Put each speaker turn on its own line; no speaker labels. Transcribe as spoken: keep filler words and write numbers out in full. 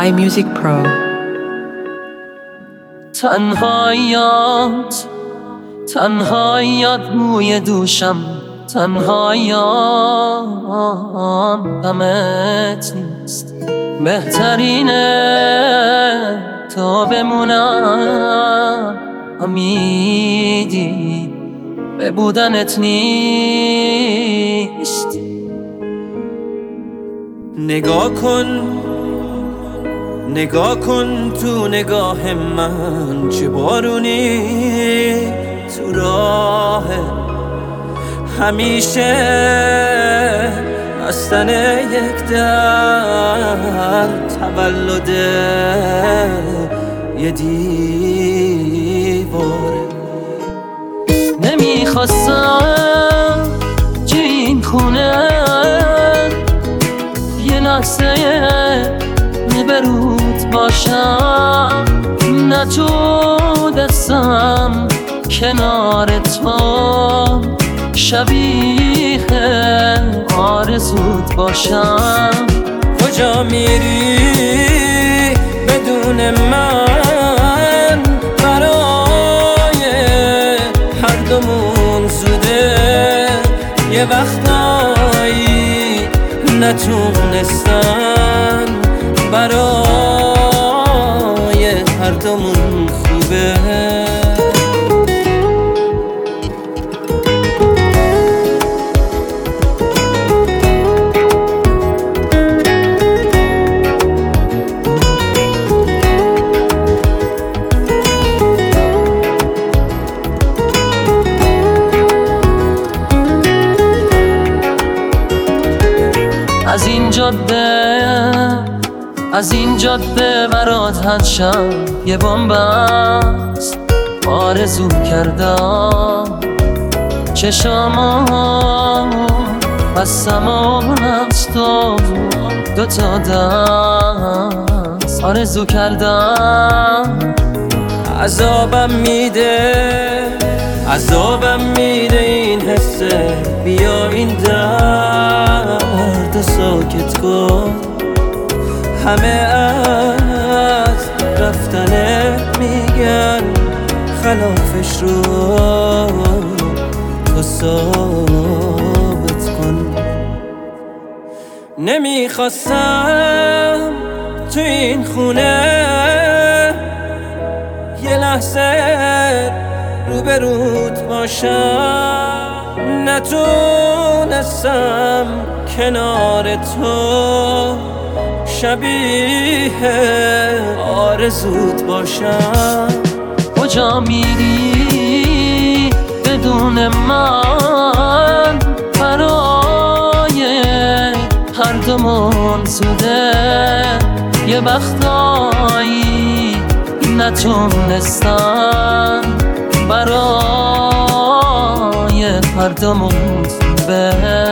iMusic Pro.
تنهاییات تنهاییات موی دوشم، تنهاییام غمت نیست. بهترینه تا بمونم، امیدی به بودنت نیست.
نگاه کن نگاه کن تو نگاه من، چه بارونی تو راه. همیشه بستن یک در، تولد یه دیواره.
نمیخواستم تو این خونه یه لحظه برود باشم، نه تو دستم کنار تو، شبیه آرزوت باشم.
کجا میری بدون من؟ برای هر دومون زوده. یه وقتایی نتونستن، برای هر دومون خوبه.
از این جاده از این جاده برات حد شم، یه بومبست آرزو کردم. چشامو بستم و نفس تو دوتا دست آرزو کردم.
عذابم میده عذابم میده این حسه. بیا این درد ساکت کن. همه از رفتنه میگن، خلافش رو تو ثابت کن. نمیخواستم تو این خونه یه لحظه روبروت باشم، نتونستم کنار تو شبیه آرزوت باشم.
کجا میری بدون من؟ برای هر دومون زوده. یه وقتایی نتونستم، برای هر دومون خوبه.